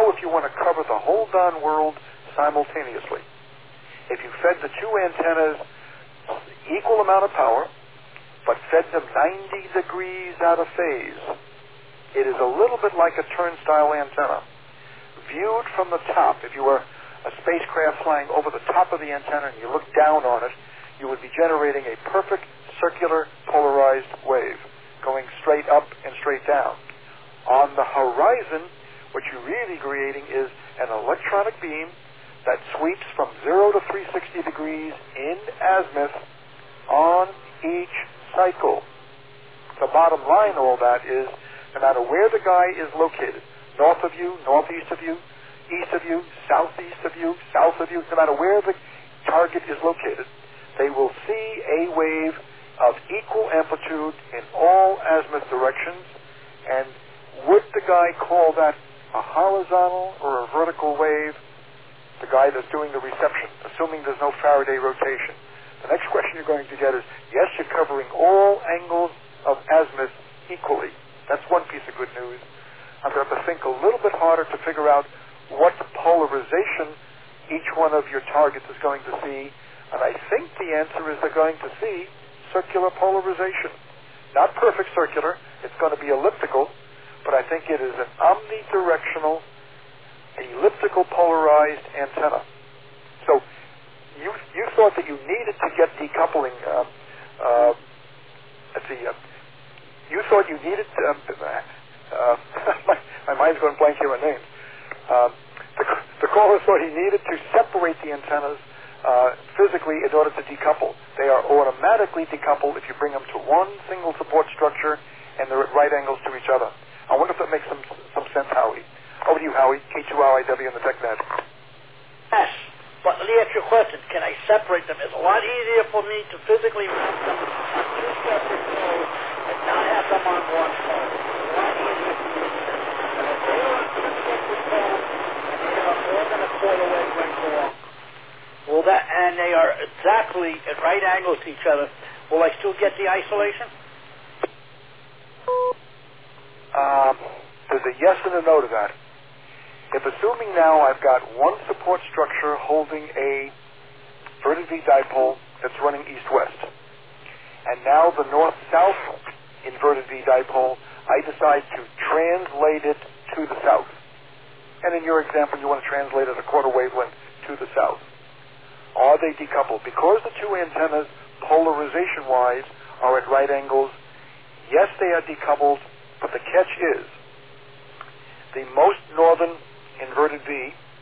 now if you want to cover the whole darn world simultaneously, if you fed the two antennas equal amount of power, but fed them 90 degrees out of phase, it is a little bit like a turnstile antenna. Viewed from the top, if you were a spacecraft flying over the top of the antenna and you look down on it, you would be generating a perfect circular polarized wave going straight up and straight down. On the horizon, what you're really creating is an electronic beam that sweeps from 0 to 360 degrees in azimuth on each cycle. The bottom line of all that is, no matter where the guy is located, north of you, northeast of you, east of you, southeast of you, south of you, no matter where the target is located, they will see a wave of equal amplitude in all azimuth directions. And would the guy call that a horizontal or a vertical wave? The guy that's doing the reception, assuming there's no Faraday rotation. The next question you're going to get is, yes, you're covering all angles of azimuth equally. That's one piece of good news. I'm going to have to think a little bit harder to figure out what polarization each one of your targets is going to see. And I think the answer is they're going to see circular polarization. Not perfect circular. It's going to be elliptical. But I think it is an omnidirectional, elliptical polarized antenna. So you thought that you needed to get decoupling. You thought you needed. My mind's going blank here on names. The caller thought he needed to separate the antennas physically in order to decouple. They are automatically decoupled if you bring them to one single support structure and they're at right angles to each other. I wonder if that makes some sense, Howie. Over to you, Howie, K2LIW and the TechNet. Yes, but let me ask you a question. Can I separate them? It's a lot easier for me to physically mount them on two separate poles and not have them on one pole. It's a lot easier for me to do that. But if they are on two separate poles and they are more than a quarter wavelength long, and they are exactly at right angles to each other, will I still get the isolation? There's a yes and a no to that. If assuming now I've got one support structure holding a inverted V dipole that's running east-west, and now the north-south inverted V dipole, I decide to translate it to the south. And in your example, you want to translate it a quarter wavelength to the south. Are they decoupled? Because the two antennas, polarization-wise, are at right angles, yes, they are decoupled, but the catch is the most northern inverted V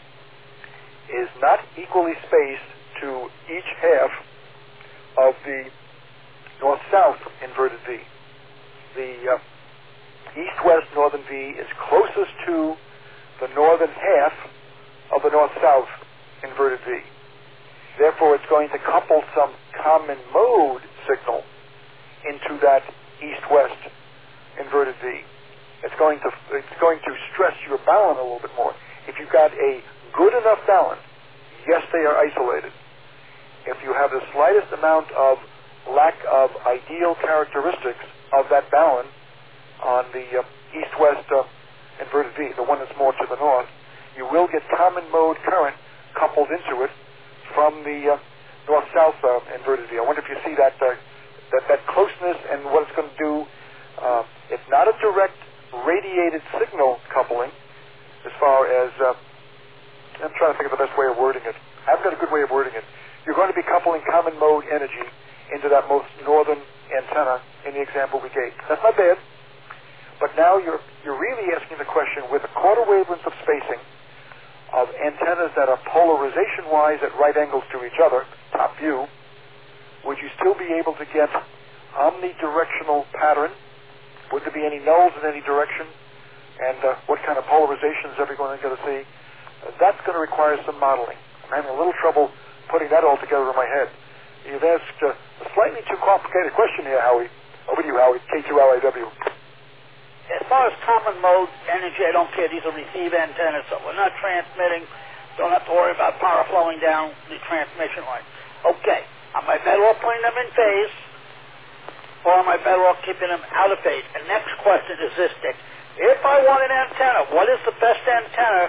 is not equally spaced to each half of the north-south inverted V. The east-west northern V is closest to the northern half of the north-south inverted V. Therefore, it's going to couple some common mode signal into that east-west inverted V. It's going to stress your balun a little bit more. If you've got a good enough balun, yes, they are isolated. If you have the slightest amount of lack of ideal characteristics of that balun on the east-west inverted V, the one that's more to the north, you will get common mode current coupled into it from the north-south inverted V. I wonder if you see that closeness and what it's going to do. It's not a direct radiated signal coupling as far as, I'm trying to think of the best way of wording it. I've got a good way of wording it. You're going to be coupling common mode energy into that most northern antenna in the example we gave. That's not bad. But now you're really asking the question, with a quarter wavelength of spacing of antennas that are polarization-wise at right angles to each other, top view, would you still be able to get omnidirectional pattern? Would there be any nulls in any direction? And what kind of polarization is everyone going to see? That's going to require some modeling. I'm having a little trouble putting that all together in my head. You've asked a slightly too complicated question here, Howie. Over to you, Howie, K2LIW. As far as common mode energy, I don't care. These are receive antennas, so we're not transmitting. Don't have to worry about power flowing down the transmission line. Okay. Am I better off putting them in phase, or am I better off keeping them out of phase? The next question is this, Dick. If I want an antenna, what is the best antenna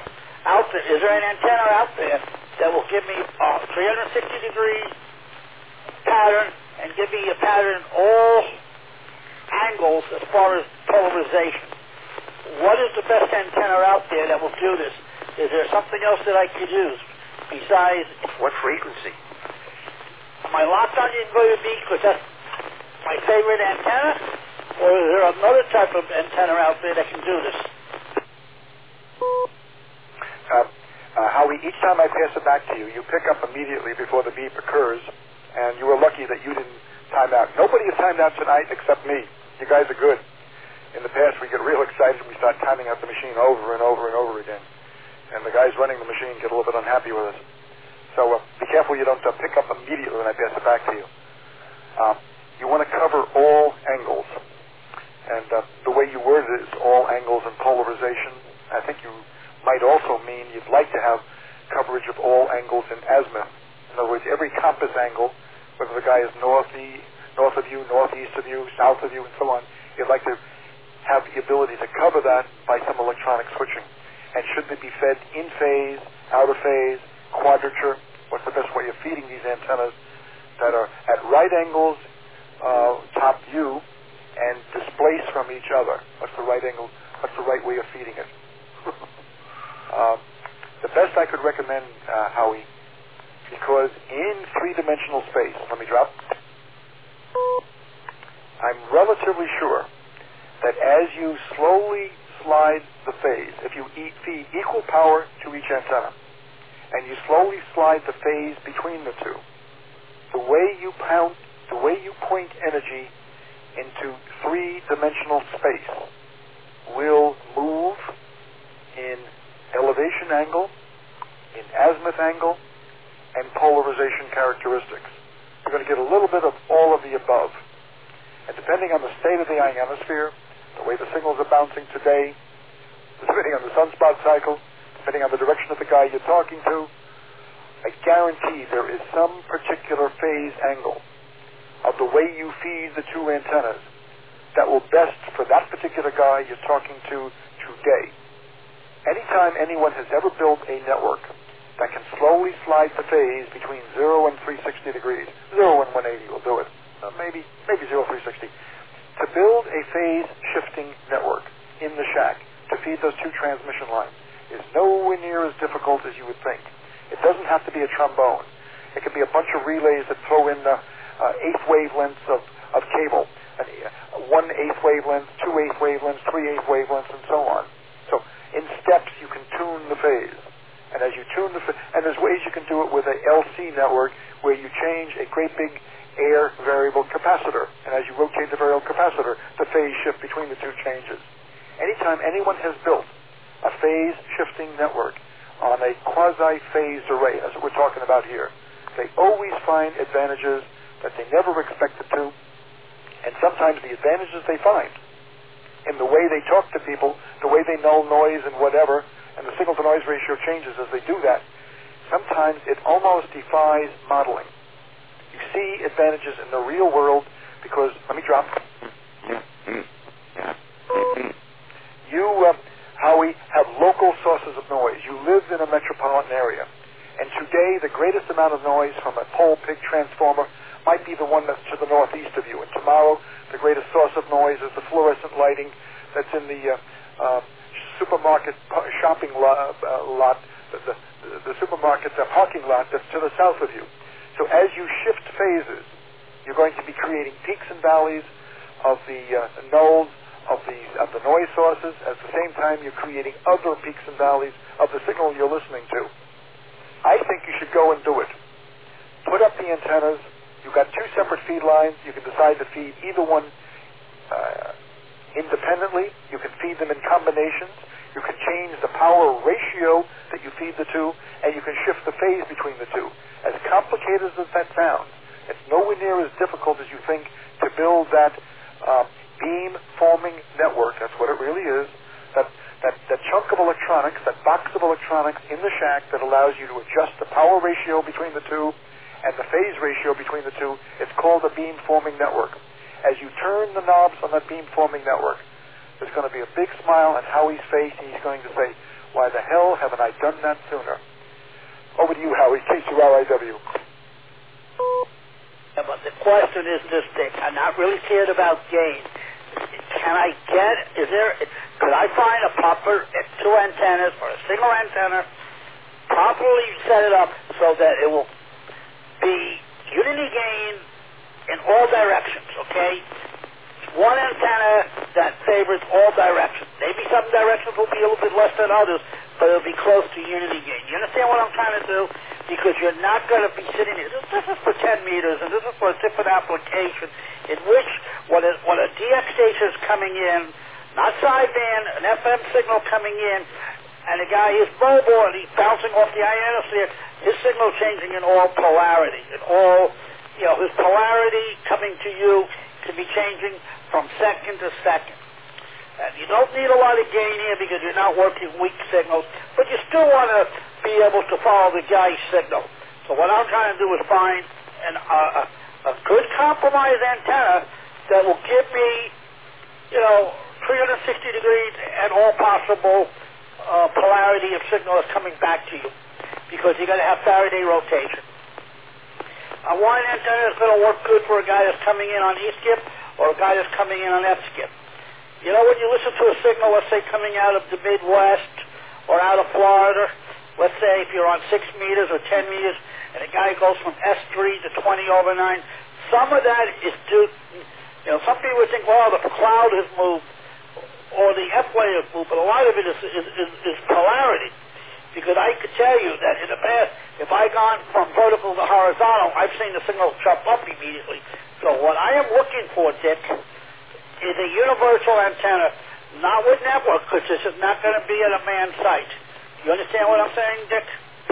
out there, is there an antenna out there that will give me a 360-degree pattern and give me a pattern all angles as far as polarization? What is the best antenna out there that will do this? Is there something else that I could use besides... What frequency? Am I locked on the inverted beam because that's my favorite antenna? Or is there another type of antenna out there that can do this? Howie, each time I pass it back to you, you pick up immediately before the beep occurs, and you were lucky that you didn't time out. Nobody has timed out tonight except me. You guys are good. In the past, we get real excited and we start timing out the machine over and over and over again. And the guys running the machine get a little bit unhappy with us. So be careful you don't pick up immediately when I pass it back to you. You want to cover all angles. And the way you word it is all angles and polarization. I think you might also mean you'd like to have coverage of all angles in azimuth. In other words, every compass angle, whether the guy is north of you, northeast of you, south of you, and so on, you'd like to have the ability to cover that by some electronic switching. And should they be fed in phase, out of phase, quadrature? What's the best way of feeding these antennas that are at right angles, top view, and displaced from each other? What's the right angle? What's the right way of feeding it? The best I could recommend, Howie, because in three-dimensional space, let me drop, I'm relatively sure that as you slowly slide the phase, if you feed equal power to each antenna, and you slowly slide the phase between the two, the way you point energy into three-dimensional space will move in elevation angle, in azimuth angle, and polarization characteristics. You're going to get a little bit of all of the above. And depending on the state of the ionosphere, the way the signals are bouncing today, depending on the sunspot cycle, depending on the direction of the guy you're talking to, I guarantee there is some particular phase angle of the way you feed the two antennas that will best for that particular guy you're talking to today. Anytime anyone has ever built a network that can slowly slide the phase between 0 and 360 degrees, 0 and 180 will do it, maybe 0 360, to build a phase shifting network in the shack to feed those two transmission lines is nowhere near as difficult as you would think. It doesn't have to be a trombone. It could be a bunch of relays that throw in eighth wavelengths of cable, 1/8 wavelength, 2/8 wavelengths, 3/8 wavelengths, and so on. So in steps you can tune the phase. And as you tune and there's ways you can do it with a LC network where you change a great big air variable capacitor. And as you rotate the variable capacitor, the phase shift between the two changes. Anytime anyone has built a phase shifting network on a quasi-phased array, that's what we're talking about here, they always find advantages that they never expected to, and sometimes the advantages they find in the way they talk to people, the way they null noise and whatever, and the signal-to-noise ratio changes as they do that, sometimes it almost defies modeling. You see advantages in the real world because, let me drop. You, Howie, have local sources of noise. You live in a metropolitan area. And today, the greatest amount of noise from a pole-pig transformer might be the one that's to the northeast of you. And tomorrow, the greatest source of noise is the fluorescent lighting that's in the supermarket shopping lot, the supermarket parking lot that's to the south of you. So as you shift phases, you're going to be creating peaks and valleys of the nodes of the noise sources. At the same time, you're creating other peaks and valleys of the signal you're listening to. I think you should go and do it. Put up the antennas. You've got two separate feed lines. You can decide to feed either one independently. You can feed them in combinations. You can change the power ratio that you feed the two, and you can shift the phase between the two. As complicated as that sounds, it's nowhere near as difficult as you think to build that beam-forming network. That's what it really is. That chunk of electronics, that box of electronics in the shack that allows you to adjust the power ratio between the two and the phase ratio between the two, it's called a beam-forming network. As you turn the knobs on that beam-forming network, there's going to be a big smile on Howie's face, and he's going to say, Why the hell haven't I done that sooner? Over to you, Howie, KQRIW. Yeah, but the question is this, Dick. I'm not really cared about gain. Can I could I find a proper two antennas or a single antenna, properly set it up so that it will be unity gain in all directions, okay? One antenna that favors all directions. Maybe some directions will be a little bit less than others, but it'll be close to unity gain. You understand what I'm trying to do? Because you're not going to be sitting here. This is for 10 meters, and this is for a different application in which when a DX station is coming in, not sideband, an FM signal coming in, and the guy is mobile and he's bouncing off the ionosphere, his signal changing in all polarity, his polarity coming to you can be changing from second to second. And you don't need a lot of gain here because you're not working weak signals, but you still want to be able to follow the guy's signal. So what I'm trying to do is find a good compromise antenna that will give me, 360 degrees and all possible polarity of signal is coming back to you, because you're going to have Faraday rotation. I want an antenna that's going to work good for a guy that's coming in on E-skip or a guy that's coming in on F-skip. When you listen to a signal, let's say coming out of the Midwest or out of Florida, let's say if you're on 6 meters or 10 meters, and a guy goes from S3 to 20/9, some of that is due, some people would think, well, the cloud has moved or the F-wave has moved, but a lot of it is polarity. Because I could tell you that in the past, if I gone from vertical to horizontal, I've seen the signal jump up immediately. So what I am looking for, Dick, is a universal antenna, not with network, because this is not going to be at a manned site. You understand what I'm saying, Dick?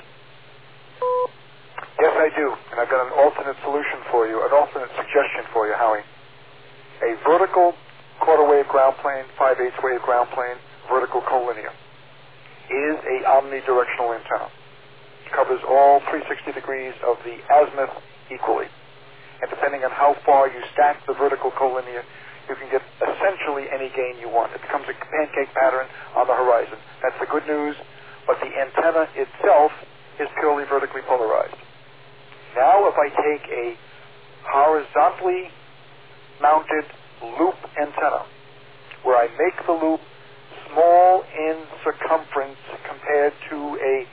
Yes, I do. And I've got an alternate solution for you, an alternate suggestion for you, Howie. A vertical quarter-wave ground plane, 5/8 wave ground plane, vertical collinear, is a omnidirectional antenna. It covers all 360 degrees of the azimuth equally. And depending on how far you stack the vertical collinear, you can get essentially any gain you want. It becomes a pancake pattern on the horizon. That's the good news, but the antenna itself is purely vertically polarized. Now if I take a horizontally mounted loop antenna, where I make the loop small in circumference compared to a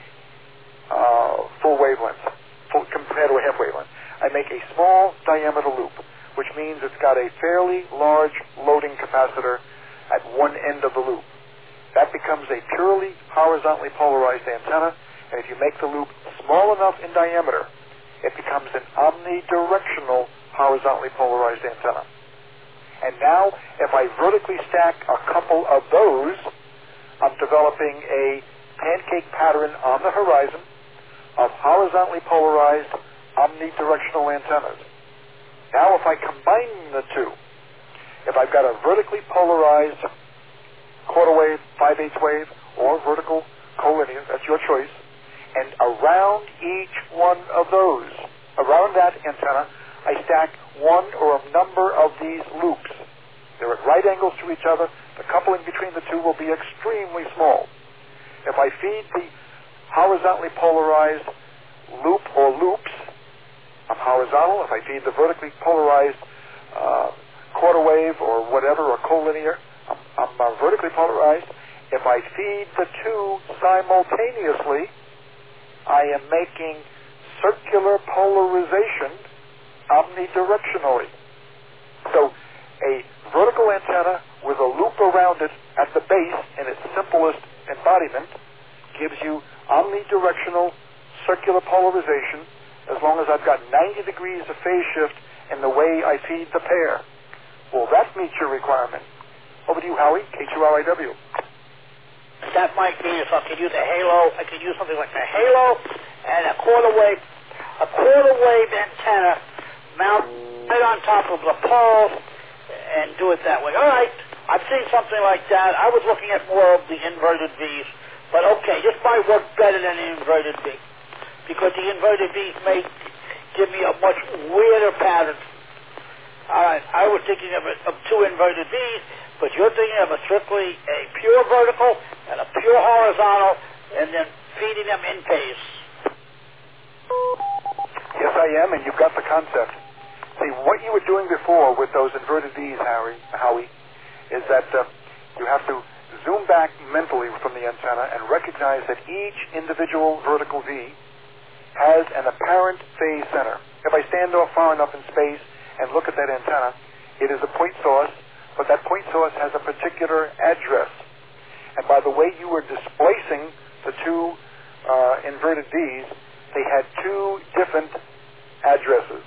full wavelength, compared to a half wavelength, I make a small diameter loop, which means it's got a fairly large loading capacitor at one end of the loop. That becomes a purely horizontally polarized antenna, and if you make the loop small enough in diameter, it becomes an omnidirectional horizontally polarized antenna. And now, if I vertically stack a couple of those, I'm developing a pancake pattern on the horizon of horizontally polarized omnidirectional antennas. Now, if I combine the two, if I've got a vertically polarized quarter wave, 5/8 wave, or vertical collinear, that's your choice, and around each one of those, around that antenna, I stack one or a number of these loops. They're at right angles to each other. The coupling between the two will be extremely small. If I feed the horizontally polarized loop or loops, I'm horizontal. If I feed the vertically polarized quarter wave or whatever, or collinear, I'm vertically polarized. If I feed the two simultaneously, I am making circular polarization omnidirectionally. So a vertical antenna with a loop around it at the base in its simplest embodiment gives you omnidirectional circular polarization as long as I've got 90 degrees of phase shift in the way I feed the pair. Will that meet your requirement? Over to you, Howie, KQRIW. That might mean if I could use a halo, I could use something like a halo and a quarter wave antenna mount right on top of the pole and do it that way. All right, I've seen something like that. I was looking at more of the inverted V's, but okay, this might work better than the inverted V, because the inverted V's may give me a much weirder pattern. All right, I was thinking of two inverted V's, But you're thinking of a strictly a pure vertical and a pure horizontal, and then feeding them in pace. Yes, I am, and you've got the concept. See, what you were doing before with those inverted V's, Howie, is that you have to zoom back mentally from the antenna and recognize that each individual vertical V has an apparent phase center. If I stand off far enough in space and look at that antenna, it is a point source, but that point source has a particular address. And by the way you were displacing the two inverted V's, they had two different addresses.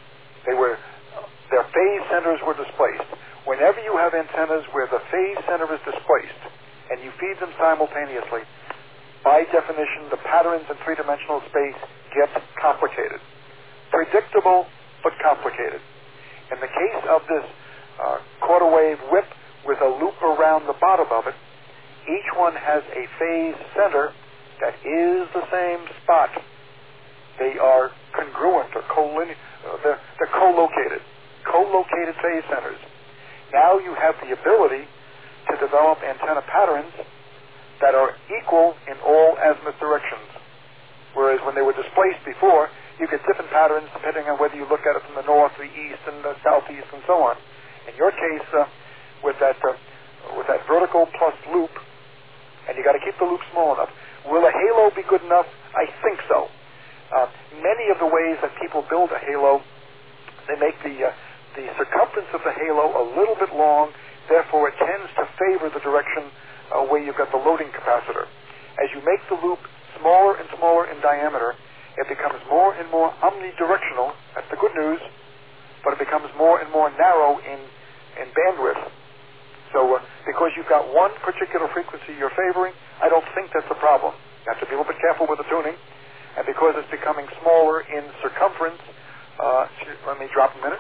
Their phase centers were displaced. Whenever you have antennas where the phase center is displaced and you feed them simultaneously, by definition, the patterns in three-dimensional space get complicated. Predictable, but complicated. In the case of this quarter wave whip with a loop around the bottom of it, each one has a phase center that is the same spot. They are congruent or they're co-located. Co-located phase centers. Now you have the ability to develop antenna patterns that are equal in all azimuth directions. Whereas when they were displaced before, you get different patterns depending on whether you look at it from the north, the east, and the southeast, and so on. In your case, with that vertical plus loop, and you got to keep the loop small enough. Will a halo be good enough? I think so. Many of the ways that people build a halo, they make the circumference of the halo a little bit long, therefore it tends to favor the direction where you've got the loading capacitor. As you make the loop smaller and smaller in diameter, it becomes more and more omnidirectional. That's the good news, but it becomes more and more narrow in bandwidth. So because you've got one particular frequency you're favoring, I don't think that's a problem. You have to be a little bit careful with the tuning. And because it's becoming smaller in circumference, let me drop a minute.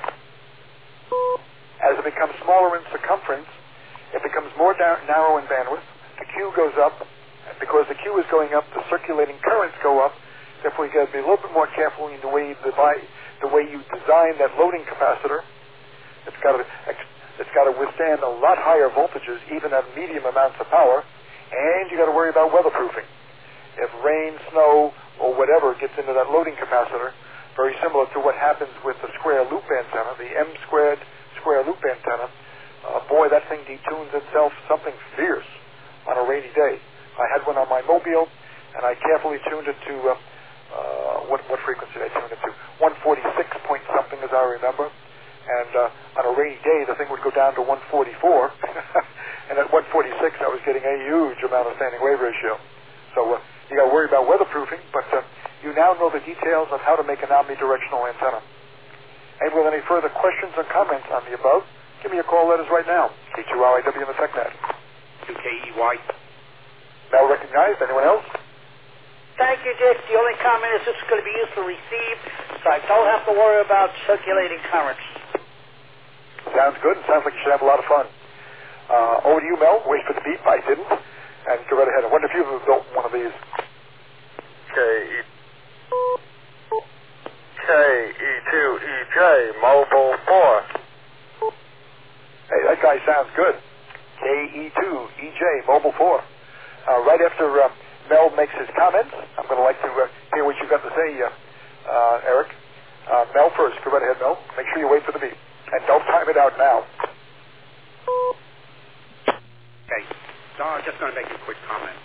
As it becomes smaller in circumference, it becomes more narrow in bandwidth. The Q goes up. And because the Q is going up, the circulating currents go up. Therefore, you got to be a little bit more careful in the way you design that loading capacitor. It's got to withstand a lot higher voltages, even at medium amounts of power. And you got to worry about weatherproofing. If rain, snow, or whatever gets into that loading capacitor, very similar to what happens with the square loop antenna, the M squared square loop antenna, boy, that thing detunes itself something fierce on a rainy day. I had one on my mobile, and I carefully tuned it to, what frequency did I tune it to? 146 point something, as I remember. And on a rainy day, the thing would go down to 144. And at 146, I was getting a huge amount of standing wave ratio. So you got to worry about weatherproofing, but you now know the details of how to make an omnidirectional antenna. And with any further questions or comments on the above, give me a call. Let us right now. K2RIW in the TechNet. 2KEY. Now recognized. Anyone else? Thank you, Dick. The only comment is this is going to be used for receive, so I don't have to worry about circulating currents. Sounds good. It sounds like you should have a lot of fun. Over to you, Mel. Wait for the beep. I didn't. And go right ahead. I wonder if you've built one of these. KE2EJ Mobile 4. Hey, that guy sounds good. KE2EJ Mobile 4. Right after Mel makes his comments, I'm going to like to hear what you've got to say, Eric. Mel first. Go right ahead, Mel. Make sure you wait for the beep. And don't time it out now. Okay. So I'm just going to make a quick comment.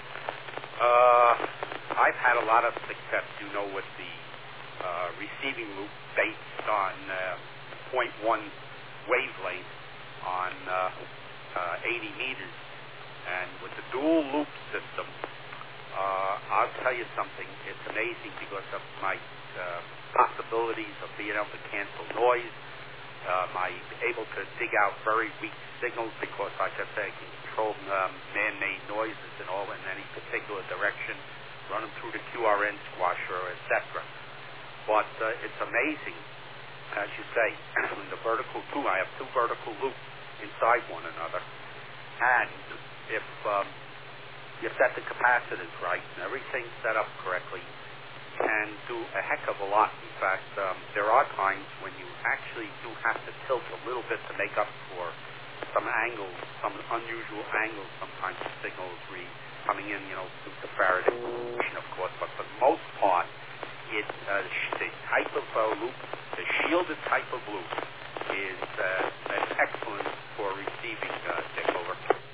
I've had a lot of success, with the receiving loop based on 0.1 wavelength on 80 meters. And with the dual loop system, I'll tell you something. It's amazing because of my possibilities of being able to cancel noise. I'm able to dig out very weak signals because, like I say, I can control man-made noises and all in any particular direction, run them through the QRN squasher, etc. But it's amazing, as you say, in the vertical too. I have two vertical loops inside one another, and if you set the capacitors right and everything's set up correctly, can do a heck of a lot. In fact, there are times when you actually do have to tilt a little bit to make up for some angles, some unusual angles. Sometimes the signal is coming in, through the Faraday machine, of course. But for the most part, the type of loop, the shielded type of loop, is excellent for receiving, Dick. Over.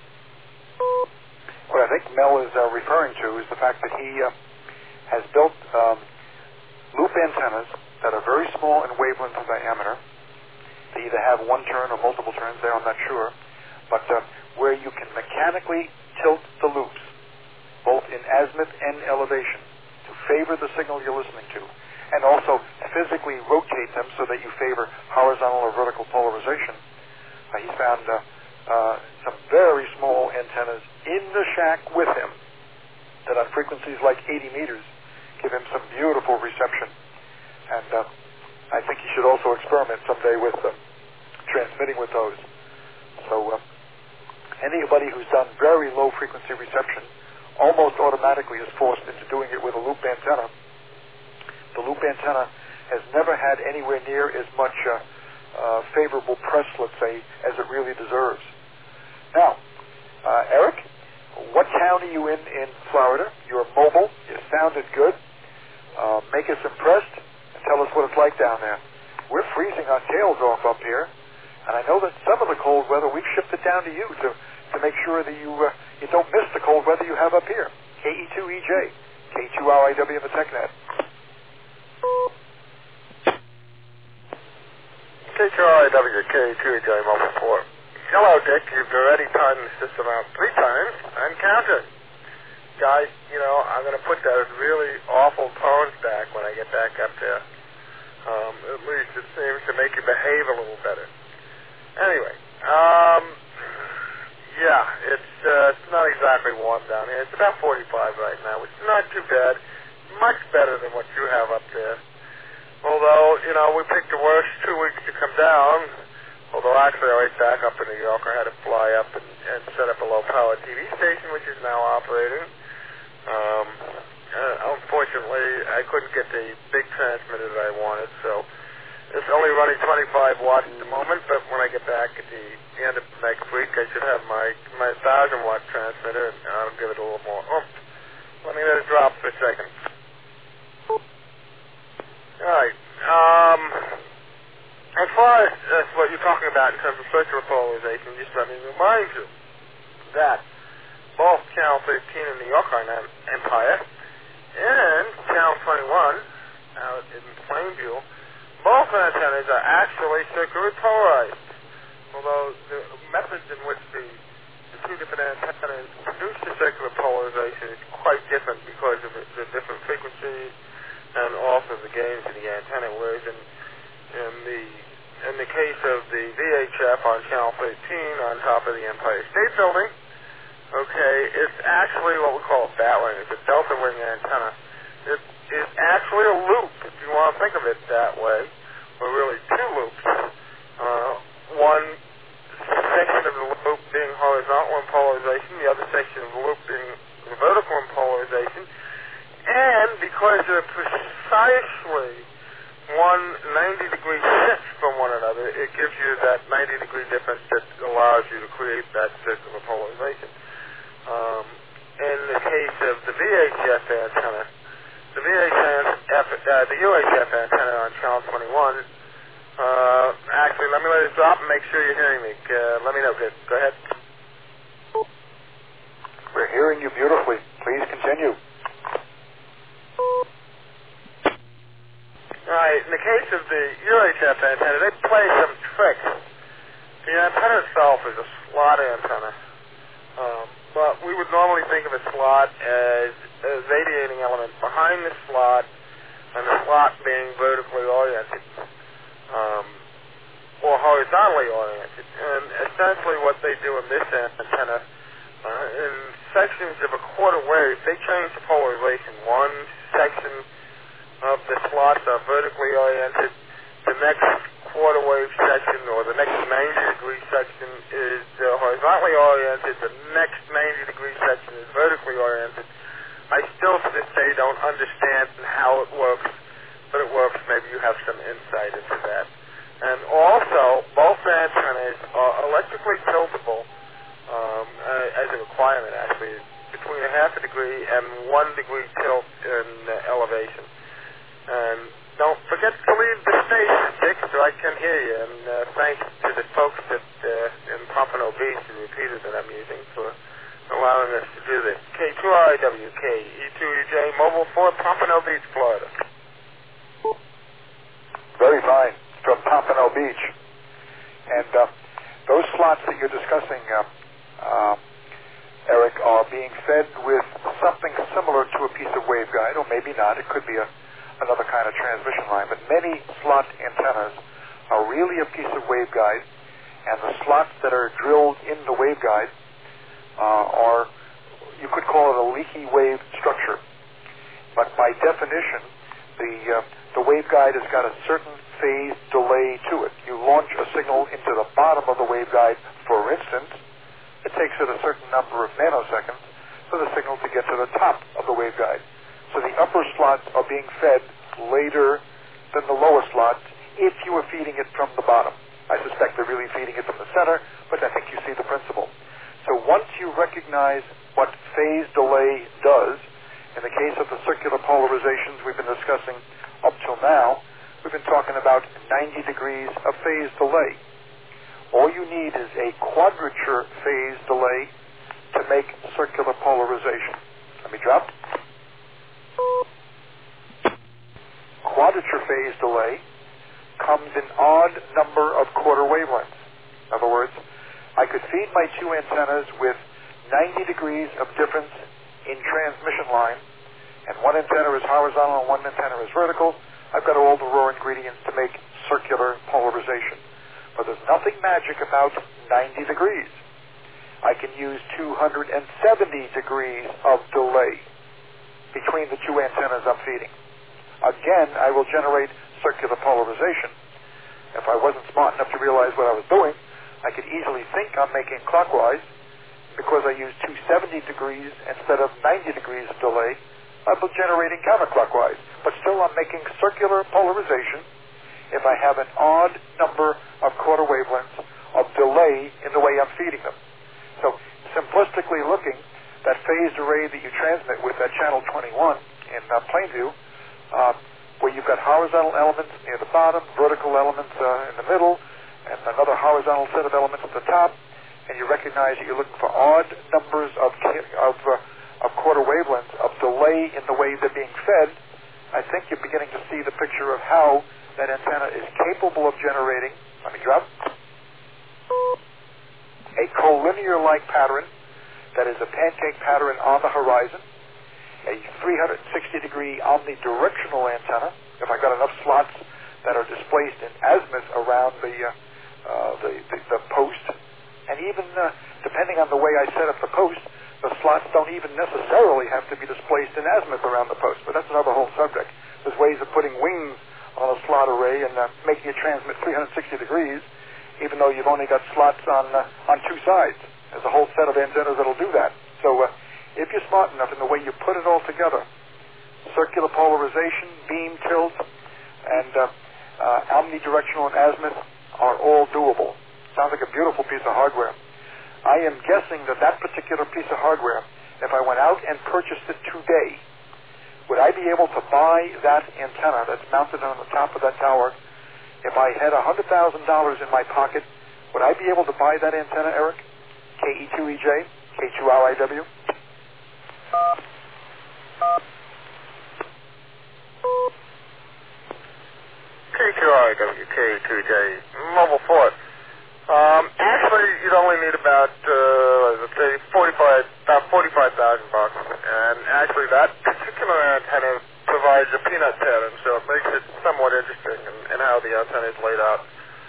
What I think Mel is referring to is the fact that he has built loop antennas that are very small in wavelength and diameter. They either have one turn or multiple turns there, I'm not sure, but where you can mechanically tilt the loops, both in azimuth and elevation, to favor the signal you're listening to, and also physically rotate them so that you favor horizontal or vertical polarization. He's found some very small antennas in the shack with him that on frequencies like 80 meters give him some beautiful reception. And I think he should also experiment someday with transmitting with those. So anybody who's done very low frequency reception almost automatically is forced into doing it with a loop antenna. The loop antenna has never had anywhere near as much favorable press, let's say, as it really deserves. Now, Eric, what town are you in Florida? You're mobile. You sounded good. Make us impressed and tell us what it's like down there. We're freezing our tails off up here, and I know that some of the cold weather, we've shipped it down to you to make sure that you don't miss the cold weather you have up here. KE2EJ, K2RIW of the TechNet. K2RIW, K2EJ, Mobile 4. Hello, Dick. You've already timed the system out 3 times and counted. Guys, I'm going to put those really awful tones back when I get back up there. At least it seems to make you behave a little better. Anyway, it's not exactly warm down here. It's about 45 right now, which is not too bad. Much better than what you have up there. Although, we picked the worst 2 weeks to come down. Although actually I was back up in New York. I had to fly up and set up a low-power TV station, which is now operating. Unfortunately, I couldn't get the big transmitter that I wanted, so it's only running 25 watts at the moment, but when I get back at the end of next week, I should have my 1,000-watt transmitter, and I'll give it a little more oomph. Let me let it drop for a second. All right. As far as what you're talking about in terms of circular polarization, just let me remind you that both Channel 13 in New York are an empire, and Channel 21 out in Plainview, both antennas are actually circularly polarized. Although the methods in which the 2 different antennas produce the circular polarization is quite different because of the different frequencies and also the gains of the antenna, whereas in the case of the VHF on Channel 13 on top of the Empire State Building, okay, it's actually what we call a bat wing. It's a delta wing antenna. It is actually a loop, if you want to think of it that way, or really 2 loops. One section of the loop being horizontal in polarization, the other section of the loop being vertical in polarization. And because they're precisely 90-degree shifts from one another, it gives you that 90-degree difference that allows you to create that circular polarization. In the case of the VHF antenna, the UHF antenna on Channel 21, actually, let me let it drop and make sure you're hearing me. Let me know. Go ahead. We're hearing you beautifully. Please continue. Right, in the case of the UHF antenna, they play some tricks. The antenna itself is a slot antenna, but we would normally think of a slot as a radiating element behind the slot, and the slot being vertically oriented, or horizontally oriented. And essentially what they do in this antenna, in sections of a quarter wave, they change the polarization. One section of the slots are vertically oriented. The next quarter wave section, or the next 90-degree section, is horizontally oriented. The next 90-degree section is vertically oriented. I still to this day don't understand how it works, but it works. Maybe you have some insight into that. And also, both antennas are electrically tiltable as a requirement, actually, between a half a degree and 1 degree tilt in elevation. And don't forget to leave the station, Dick, so I can hear you. And thanks to the folks in Pompano Beach, the repeater that I'm using, for allowing us to do this. K2RWK, E2EJ, Mobile 4, Pompano Beach, Florida. Very fine, from Pompano Beach. And those slots that you're discussing, Eric, are being fed with something similar to a piece of waveguide, or maybe not. It could be another kind of transmission line. But many slot antennas are really a piece of waveguide, and the slots that are drilled in the waveguide are, you could call it a leaky wave structure. But by definition, the waveguide has got a certain phase delay to it. You launch a signal into the bottom of the waveguide, for instance, it takes it a certain number of nanoseconds for the signal to get to the top of the waveguide. So the upper slots are being fed later than the lower slots if you are feeding it from the bottom. I suspect they're really feeding it from the center, but I think you see the principle. So once you recognize what phase delay does, in the case of the circular polarizations we've been discussing up till now, we've been talking about 90 degrees of phase delay. All you need is a quadrature phase delay to make circular polarization. Let me drop. Quadrature phase delay comes in odd number of quarter wavelengths. In other words, I could feed my two antennas with 90 degrees of difference in transmission line, and one antenna is horizontal and one antenna is vertical. I've got all the raw ingredients to make circular polarization. But there's nothing magic about 90 degrees. I can use 270 degrees of delay between the two antennas I'm feeding. Again, I will generate circular polarization. If I wasn't smart enough to realize what I was doing, I could easily think I'm making clockwise. Because I use 270 degrees instead of 90 degrees of delay, I'm generating counterclockwise. But still I'm making circular polarization if I have an odd number of quarter wavelengths of delay in the way I'm feeding them. So simplistically looking, that phased array that you transmit with that channel 21 in Plainview, where you've got horizontal elements near the bottom, vertical elements in the middle, and another horizontal set of elements at the top, and you recognize that you're looking for odd numbers of quarter wavelengths of delay in the way they're being fed, I think you're beginning to see the picture of how that antenna is capable of generating, let me drop, a collinear-like pattern that is a pancake pattern on the horizon, a 360-degree omnidirectional antenna, if I've got enough slots that are displaced in azimuth around the post, and even depending on the way I set up the post, the slots don't even necessarily have to be displaced in azimuth around the post, but that's another whole subject. There's ways of putting wings on a slot array and making it transmit 360 degrees, even though you've only got slots on two sides. There's a whole set of antennas that'll do that. So if you're smart enough in the way you put it all together, circular polarization, beam tilt, and omnidirectional and azimuth are all doable. Sounds like a beautiful piece of hardware. I am guessing that particular piece of hardware, if I went out and purchased it today, would I be able to buy that antenna that's mounted on the top of that tower? If I had $100,000 in my pocket, would I be able to buy that antenna, Eric? KE2EJ, K2RIW? K2RIW, K2J, Mobile 4. Actually, you'd only need about $45,000, and actually that particular antenna provides a peanut pattern, so it makes it somewhat interesting in how the antenna is laid out.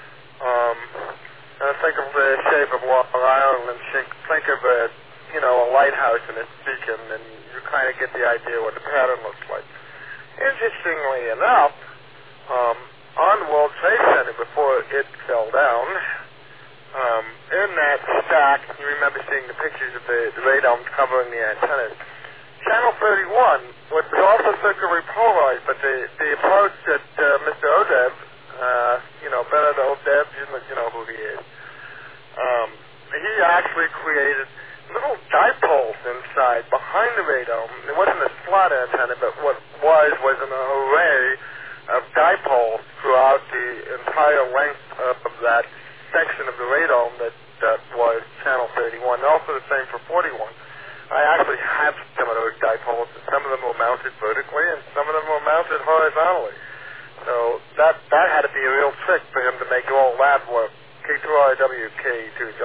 Think of the shape of Long Island, and think of a lighthouse and its beacon, and you kind of get the idea what the pattern looks like. Interestingly enough, on the World Trade Center before it fell down, in that stack, you remember seeing the pictures of the radomes covering the antennas. Channel 31 was also circularly polarized, but the approach that Mr. Odev, Benedetto was an array of dipoles throughout the entire length of that section of the radome that was channel 31. Also the same for 41. I actually have some of those dipoles, and some of them were mounted vertically, and some of them were mounted horizontally. So that had to be a real trick for him to make all that work. K2RW, K2J.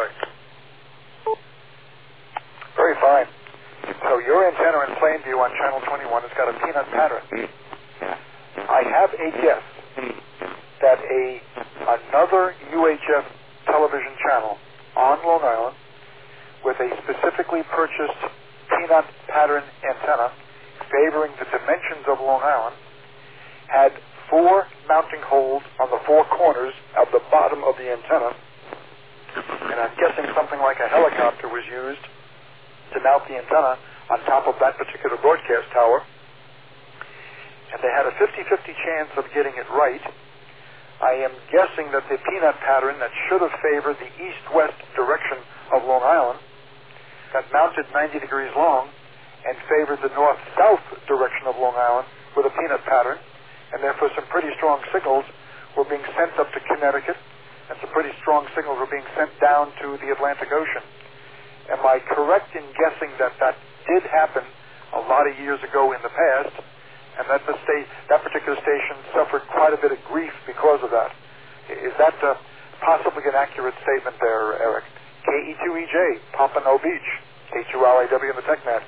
Very fine. So your antenna in Plainview on channel 21 has got a peanut pattern. I have a guess that another UHF television channel on Long Island with a specifically purchased peanut pattern antenna favoring the dimensions of Long Island had 4 mounting holes on the 4 corners of the bottom of the antenna, and I'm guessing something like a helicopter was used to mount the antenna on top of that particular broadcast tower, and they had a 50-50 chance of getting it right. I am guessing that the peanut pattern that should have favored the east-west direction of Long Island, that mounted 90 degrees long and favored the north-south direction of Long Island with a peanut pattern, and therefore some pretty strong signals were being sent up to Connecticut, and some pretty strong signals were being sent down to the Atlantic Ocean. Am I correct in guessing that did happen a lot of years ago in the past, and that that particular station suffered quite a bit of grief because of that? Is that possibly an accurate statement there, Eric? KE2EJ, Pompano Beach, K2RIW in the TechNet.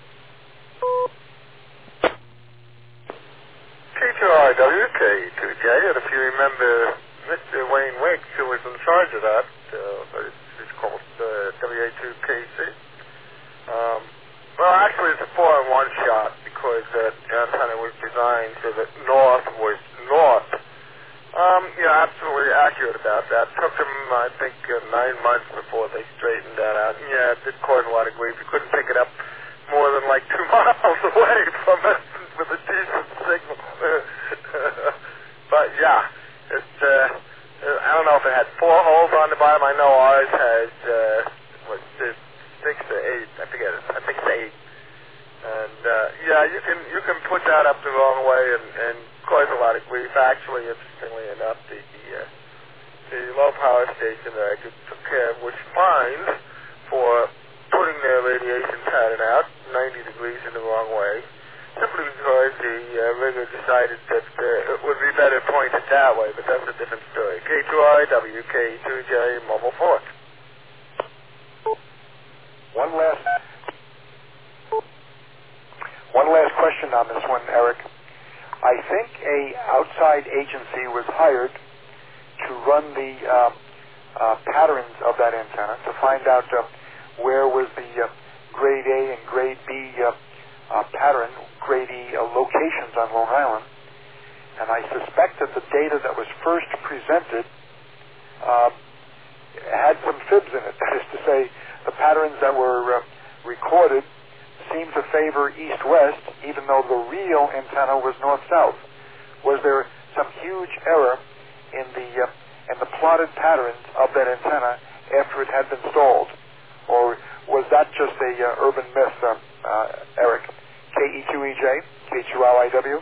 K2RIW, K2J, and if you remember Mr. Wayne Wicks, who was in charge of that, it's called WA2KC. Well, actually, it's a 4-in-1 shot because the antenna was designed so that north was north. You're absolutely accurate about that. Took them, I think, 9 months before they straightened that out. And yeah, it did cause a lot of grief. You couldn't pick it up more than like 2 miles away from it with a decent signal. But yeah, I don't know if it had 4 holes on the bottom. I know ours has 6 or 8. I forget it. I think it's 8. And yeah, you can put that up the wrong way and cause a lot of grief. Actually, interestingly enough, the low power station that I took care of was fined for putting their radiation pattern out 90 degrees in the wrong way, simply because the rigger decided that it would be better pointed that way. But that's a different story. K2RIW, K2J, Mobile 4. One last question on this one, Eric. I think a outside agency was hired to run the patterns of that antenna to find out where was the grade A and grade B pattern, grade E locations on Long Island. And I suspect that the data that was first presented had some fibs in it. That is to say, the patterns that were recorded seemed to favor east-west, even though the real antenna was north-south. Was there some huge error in the plotted patterns of that antenna after it had been stalled, or was that just a urban myth, Eric? KE2EJ, K2RIW.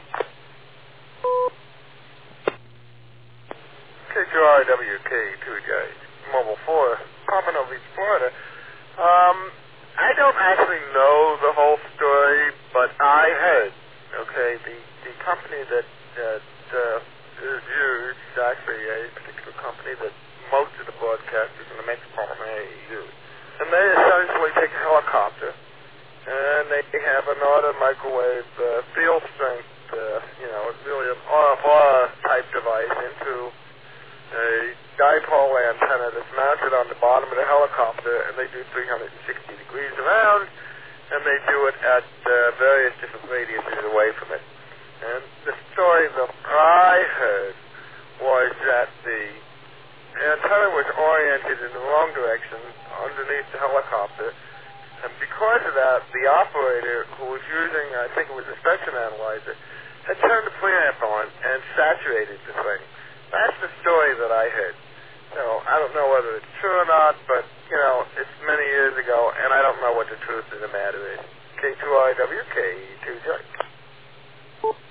K2RIW, K2J, Mobile 4, Pompano Beach, Florida. I don't actually know the whole story, but I heard, okay, the company that is used is actually a particular company that most of the broadcasters in the metropolitan area use. And they essentially take a helicopter, and they have an auto microwave field strength, really an RFR type device into a dipole antenna that's mounted on the bottom of the helicopter, and they do 360 degrees around, and they do it at various different radiuses away from it. And the story that I heard was that the antenna was oriented in the wrong direction underneath the helicopter, and because of that, the operator who was using, I think it was a spectrum analyzer, had turned the preamp on and saturated the thing. That's the story that I heard. So I don't know whether it's true or not, but, it's many years ago, and I don't know what the truth of the matter is. K2RIW, K2J.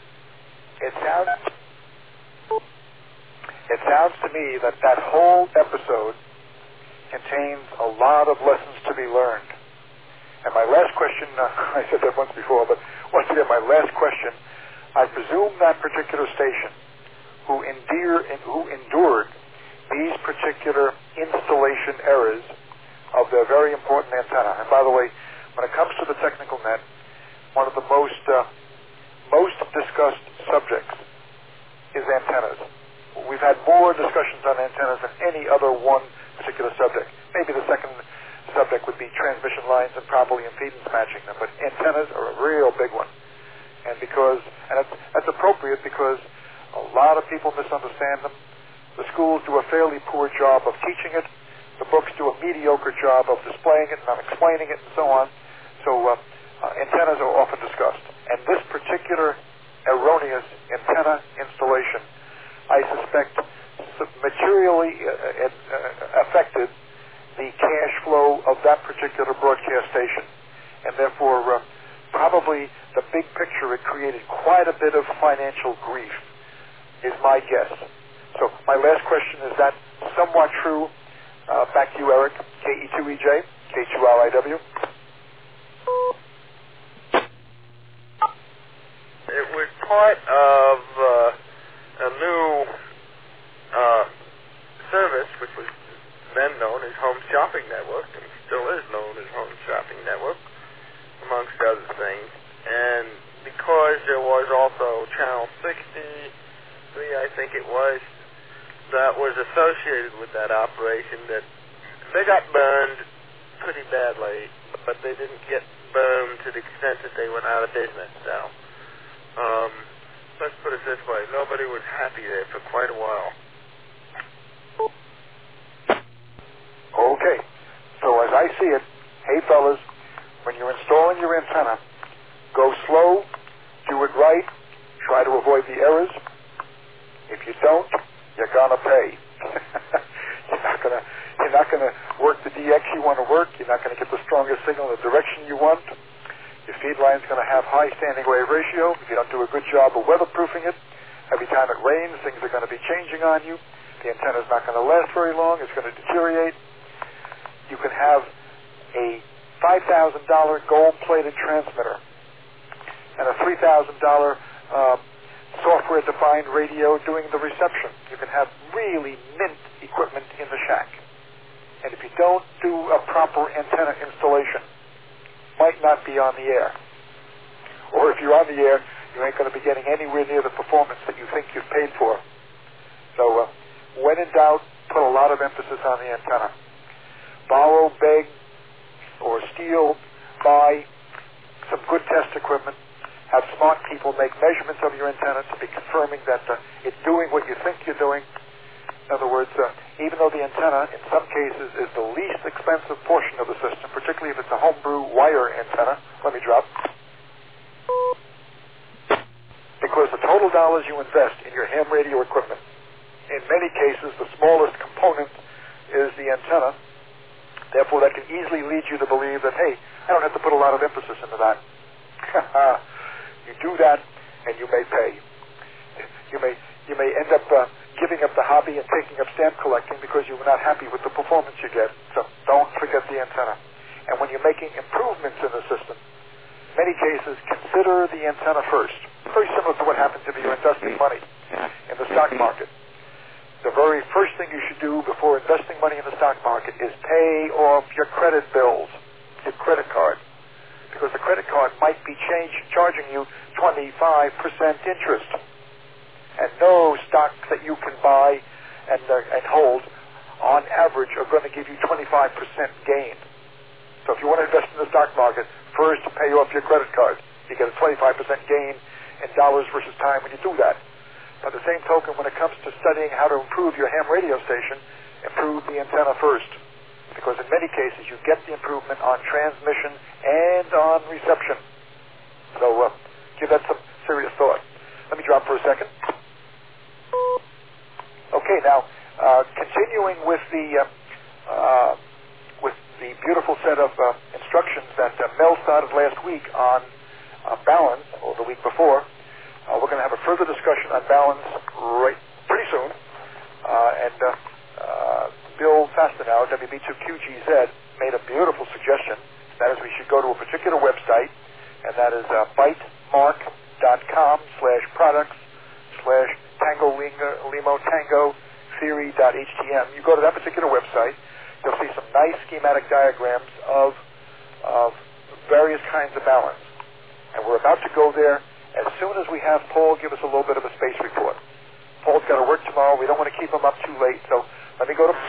It sounds to me that that whole episode contains a lot of lessons to be learned. And my last question, I said that once before, but once again, my last question, I presume that particular station who endured these particular installation errors of their very important antenna. And by the way, when it comes to the technical net, one of the most discussed subjects is antennas. We've had more discussions on antennas than any other one particular subject. Maybe the second subject would be transmission lines and properly impedance matching them, but antennas are a real big one. And that's appropriate because a lot of people misunderstand them. The schools do a fairly poor job of teaching it. The books do a mediocre job of displaying it and not explaining it and so on. So antennas are often discussed. And this particular erroneous antenna installation, I suspect, materially affected the cash flow of that particular broadcast station. And therefore, probably the big picture, it created quite a bit of financial grief, is my guess. So my last question, is that somewhat true? Back to you, Eric. KE2EJ, K2RIW. It was part of a new service, which was then known as Home Shopping Network, and still is known as Home Shopping Network, amongst other things. And because there was also Channel 63, I think it was, that was associated with that operation, that they got burned pretty badly, but they didn't get burned to the extent that they went out of business. So, let's put it this way, nobody was happy there for quite a while. Okay. So as I see it, hey fellas, when you're installing your antenna, go slow, do it right, try to avoid the errors. If you don't, you're gonna pay. You're not gonna work the DX you want to work. You're not gonna get the strongest signal in the direction you want. Your feed line's gonna have high standing wave ratio. If you don't do a good job of weatherproofing it, every time it rains, things are gonna be changing on you. The antenna's not gonna last very long. It's gonna deteriorate. You can have a $5,000 gold-plated transmitter and a $3,000 software-defined radio doing the reception. You can have really mint equipment in the shack. And if you don't do a proper antenna installation, might not be on the air. Or if you're on the air, you ain't going to be getting anywhere near the performance that you think you've paid for. So when in doubt, put a lot of emphasis on the antenna. Borrow, beg, or steal, buy some good test equipment. Have smart people make measurements of your antenna to be confirming that it's doing what you think you're doing. In other words, even though the antenna, in some cases, is the least expensive portion of the system, particularly if it's a homebrew wire antenna, let me drop, because the total dollars you invest in your ham radio equipment, in many cases, the smallest component is the antenna. Therefore, that can easily lead you to believe that, hey, I don't have to put a lot of emphasis into that. You do that, and you may pay. You may end up giving up the hobby and taking up stamp collecting because you were not happy with the performance you get. So don't forget the antenna. And when you're making improvements in the system, in many cases, consider the antenna first. Very similar to what happens if you're investing money in the stock market. The very first thing you should do before investing money in the stock market is pay off your credit bills, your credit card. Because the credit card might be charging you 25% interest. And no stocks that you can buy and hold, on average, are going to give you 25% gain. So if you want to invest in the stock market, first pay off your credit card. You get a 25% gain in dollars versus time when you do that. By the same token, when it comes to studying how to improve your ham radio station, improve the antenna first. Because in many cases, you get the improvement on transmission and on reception. So give that some serious thought. Let me drop for a second. Okay, now, continuing with the beautiful set of instructions that Mel started last week on balance, or the week before, we're going to have a further discussion balance pretty soon. Bill Fastenau, WB2QGZ, made a beautiful suggestion. That is, we should go to a particular website, and that is bytemark.com/products/Tango Limo Tango Theory.htm. You go to that particular website, you'll see some nice schematic diagrams of various kinds of balance. And we're about to go there as soon as we have Paul give us a little bit of a space report. Paul's got to work tomorrow. We don't want to keep him up too late, so let me go to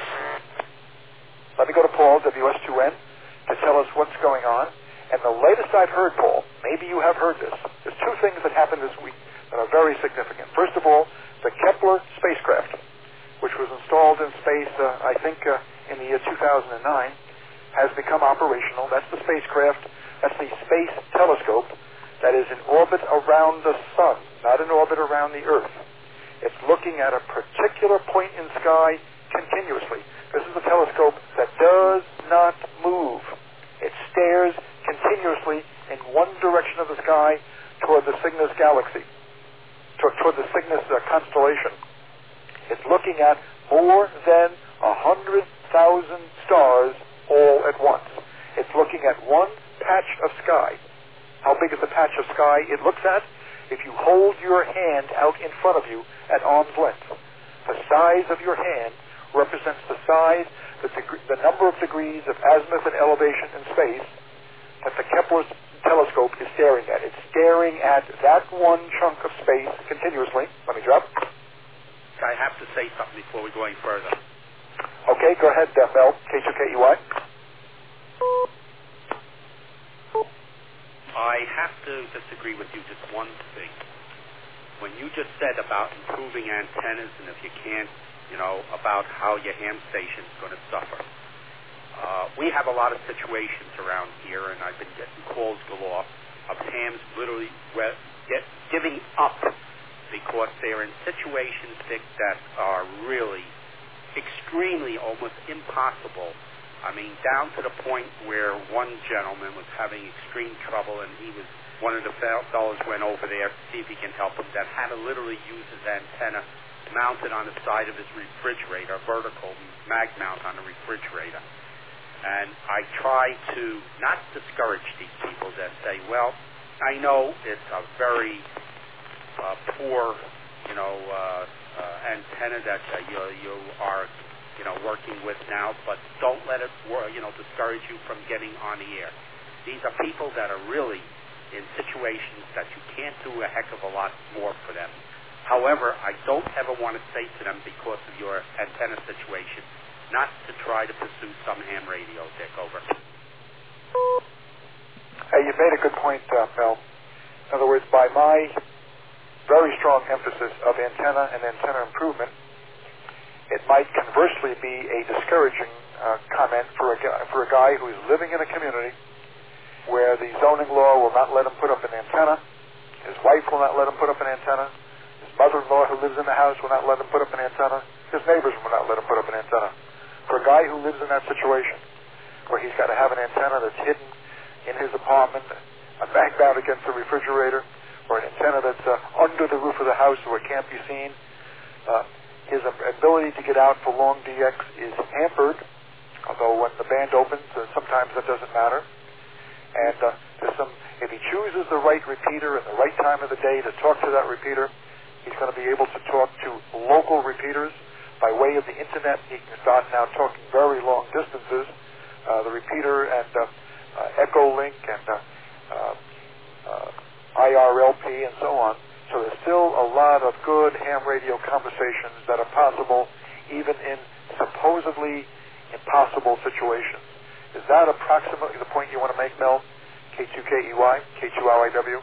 Paul, WS2N, to tell us what's going on. And the latest I've heard, Paul, maybe you have heard this, there's two things that happened this week that are very significant. First of all, the Kepler spacecraft, which was installed in space, I think, in the year 2009, has become operational. That's the spacecraft, that's the Space Telescope that is in orbit around the sun, not in orbit around the Earth. It's looking at a particular point in sky continuously. This is a telescope that does not move. It stares continuously in one direction of the sky toward the Cygnus galaxy, toward the Cygnus constellation. It's looking at more than 100,000 stars all at once. It's looking at one patch of sky. How big is the patch of sky it looks at? If you hold your hand out in front of you at arm's length, the size of your hand represents the size, the number of degrees of azimuth and elevation in space that the Kepler telescope is staring at. It's staring at that one chunk of space continuously. Let me drop. I have to say something before we go any further. Okay, go ahead, Mel, K2KEY. I have to disagree with you just one thing. When you just said about improving antennas and if you can't, about how your ham station is going to suffer. We have a lot of situations around here, and I've been getting calls galore of hams literally giving up because they're in situations, Dick, that are really extremely, almost impossible. I mean, down to the point where one gentleman was having extreme trouble, and one of the fellows went over there to see if he can help him, that had to literally use his antenna mounted on the side of his refrigerator, a vertical mag mount on the refrigerator. And I try to not discourage these people that say, well, I know it's a very poor, antenna that you are working with now, but don't let it, discourage you from getting on the air. These are people that are really in situations that you can't do a heck of a lot more for them. However, I don't ever want to say to them, because of your antenna situation, not to try to pursue some ham radio, Dick. Over. Hey, you made a good point, Mel. In other words, by my very strong emphasis of antenna and antenna improvement, it might conversely be a discouraging comment for a guy who is living in a community where the zoning law will not let him put up an antenna, his wife will not let him put up an antenna, his mother-in-law who lives in the house will not let him put up an antenna, his neighbors will not let him put up an antenna. For a guy who lives in that situation, where he's got to have an antenna that's hidden in his apartment, a bag bound against the refrigerator, or an antenna that's under the roof of the house so it can't be seen, his ability to get out for long DX is hampered, although when the band opens, sometimes that doesn't matter. And if he chooses the right repeater and the right time of the day to talk to that repeater, he's going to be able to talk to local repeaters. By way of the internet, he can start now talking very long distances. The repeater and Echolink and IRLP and so on. So there's still a lot of good ham radio conversations that are possible even in supposedly impossible situations. Is that approximately the point you want to make, Mel? K2KEY, K2LIW?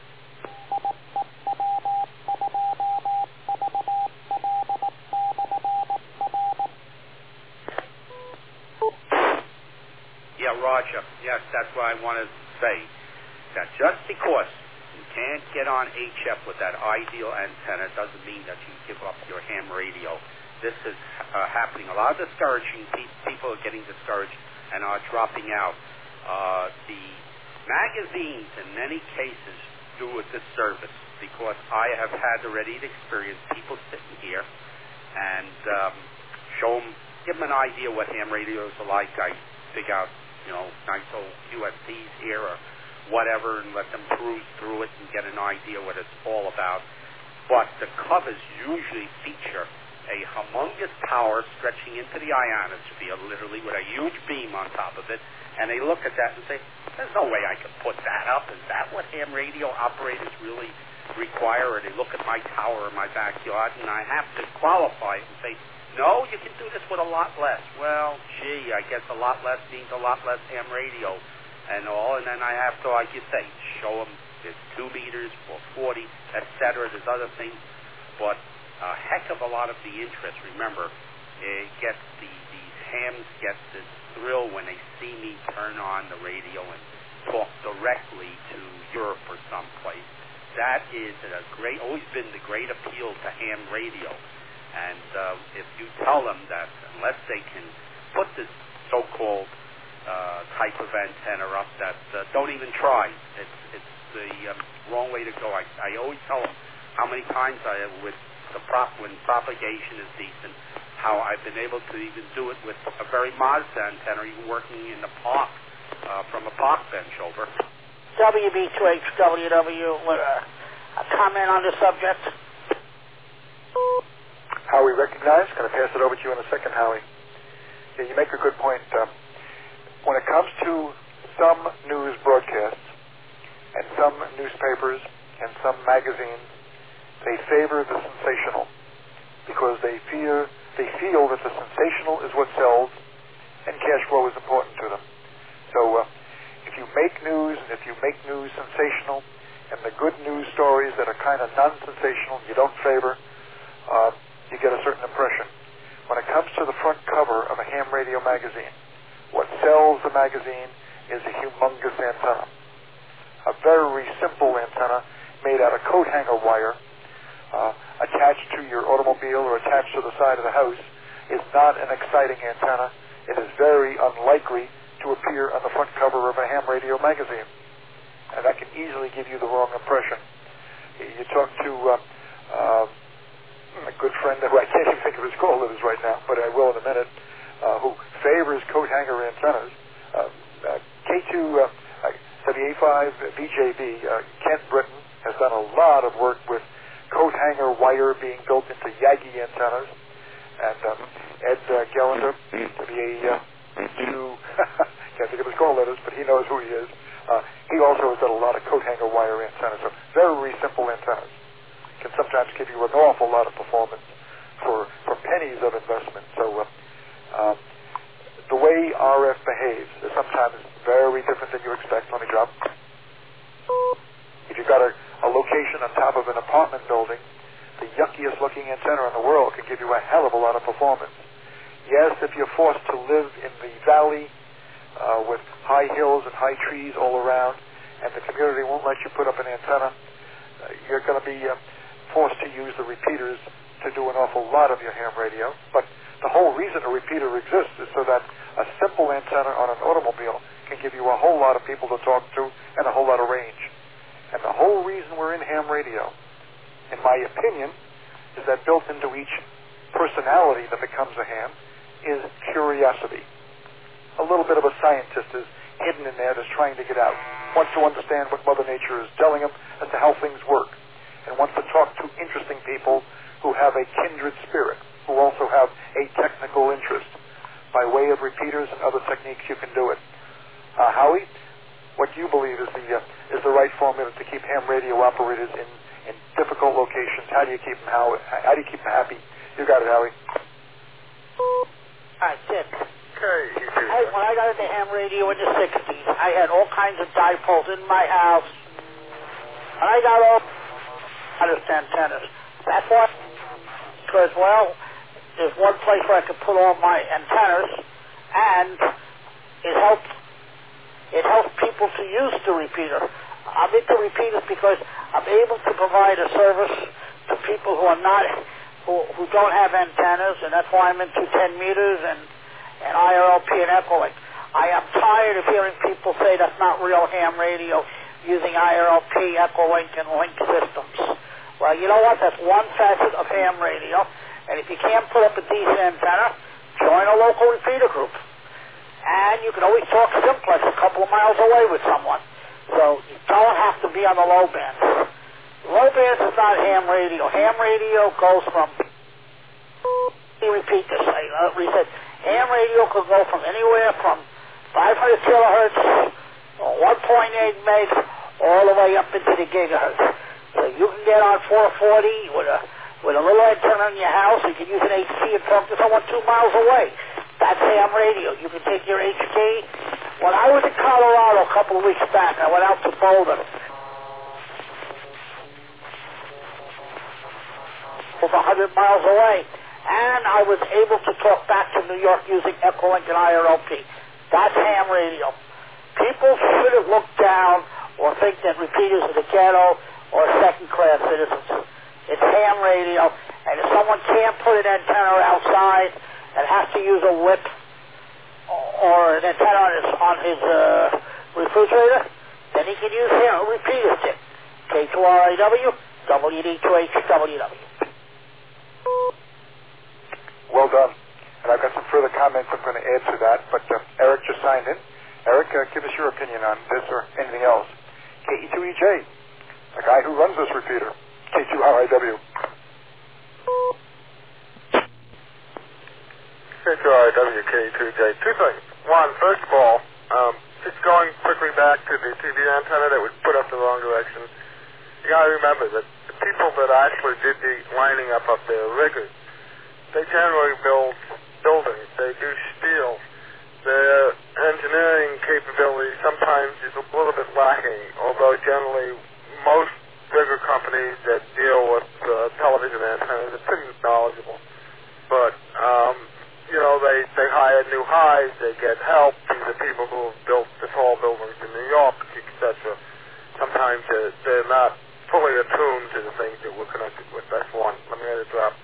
Yeah, Roger. Yes, that's what I want to say. That just because you can't get on HF with that ideal antenna doesn't mean that you give up your ham radio. This is happening. A lot of discouraging people are getting discouraged and are dropping out. The magazines, in many cases, do a disservice. because I have had already the experience, people sitting here and give them an idea what ham radios are like. I dig out, nice old QSTs here or whatever and let them peruse through it and get an idea what it's all about. But the covers usually feature a humongous tower stretching into the ionosphere, literally with a huge beam on top of it, and they look at that and say, there's no way I can put that up. Is that what ham radio operators really require? Or they look at my tower in my backyard, and I have to qualify it and say, no, you can do this with a lot less. Well, gee, I guess a lot less means a lot less ham radio and all, and then I have to, like you say, show them it's 2 meters or 40, etc. There's other things, but a heck of a lot of the interest. Remember, these hams get this thrill when they see me turn on the radio and talk directly to Europe or someplace. That is always been the great appeal to ham radio. And if you tell them that unless they can put this so-called type of antenna up, that don't even try. It's the wrong way to go. I always tell them how many times when propagation is decent, how I've been able to even do it with a very modest antenna, even working in the park from a park bench over. WB2HWW, a comment on the subject? Howie recognized. Going to pass it over to you in a second, Howie. Yeah, you make a good point. When it comes to some news broadcasts and some newspapers and some magazines, they favor the sensational because they feel that the sensational is what sells and cash flow is important to them. So if you make news and if you make news sensational and the good news stories that are kind of non-sensational you don't favor, you get a certain impression. When it comes to the front cover of a ham radio magazine, what sells the magazine is a humongous antenna. A very simple antenna made out of coat hanger wire attached to your automobile or attached to the side of the house is not an exciting antenna. It is very unlikely to appear on the front cover of a ham radio magazine. And that can easily give you the wrong impression. You talk to a good friend who I can't even think of his call letters right now, but I will in a minute, who favors coat hanger antennas. K2 WA5 VJB, Kent Britain, has done a lot of work with coat hanger wire being built into Yagi antennas. And Ed Gellender, WA2, can't think of his call letters, but he knows who he is. He also has done a lot of coat hanger wire antennas. So very simple antennas can sometimes give you an awful lot of performance for pennies of investment. So the way RF behaves is sometimes very different than you expect. Let me drop. If you've got a location on top of an apartment building, the yuckiest looking antenna in the world can give you a hell of a lot of performance. Yes, if you're forced to live in the valley with high hills and high trees all around, and the community won't let you put up an antenna, you're going to be forced to use the repeaters to do an awful lot of your ham radio. But the whole reason a repeater exists is so that a simple antenna on an automobile can give you a whole lot of people to talk to and a whole lot of range. And the whole reason we're in ham radio, in my opinion, is that built into each personality that becomes a ham is curiosity. A little bit of a scientist is hidden in there that's trying to get out, wants to understand what Mother Nature is telling him as to how things work, and wants to talk to interesting people who have a kindred spirit, who also have a technical interest. By way of repeaters and other techniques, you can do it. Howie, what do you believe is the right formula to keep ham radio operators in difficult locations? How do you keep them happy? You got it, Howie. Hi, Sid. When I got into ham radio in the 60s, I had all kinds of dipoles in my house. And I got all modest antennas. That's why, because, well, there's one place where I could put all my antennas, and it helps people to use the repeater. I'm into repeaters because I'm able to provide a service to people who who don't have antennas, and that's why I'm into 10 meters and IRLP and Echolink. I am tired of hearing people say that's not real ham radio. using IRLP, Echolink, and Link systems. Well, you know what? That's one facet of ham radio. And if you can't put up a decent antenna, join a local repeater group. And you can always talk simplex a couple of miles away with someone. So you don't have to be on the low band. Low band is not ham radio. Ham radio goes from... Let me repeat this. I reset. Ham radio could go from anywhere from 500 kilohertz, 1.8 megs, all the way up into the gigahertz. So you can get on 440 with a little antenna in your house. You can use an HT and talk to someone 2 miles away. That's ham radio. You can take your HT. When I was in Colorado a couple of weeks back, I went out to Boulder. Over 100 miles away. And I was able to talk back to New York using Echolink and IRLP. That's ham radio. People shouldn't look down or think that repeaters are the ghetto or second-class citizens. It's ham radio. And if someone can't put an antenna outside and has to use a whip or an antenna on his refrigerator, then he can use a repeater stick. K2RIW, WD2HWW. Well done. And I've got some further comments I'm going to add to that, but Eric just signed in. Eric, give us your opinion on this or anything else. KE2EJ, the guy who runs this repeater. K2RIW. K2RIW, KE2EJ. Two things. One, first of all, just going quickly back to the TV antenna that was put up the wrong direction. You got to remember that the people that actually did the lining up of their riggers, they generally build buildings. They do steel. Their engineering capability sometimes is a little bit lacking, although generally most bigger companies that deal with television antennas are pretty knowledgeable. But, they hire new highs. They get help from the people who have built the tall buildings in New York, etc. Sometimes they're not fully attuned to the things that we're connected with. That's one. Let me let it drop.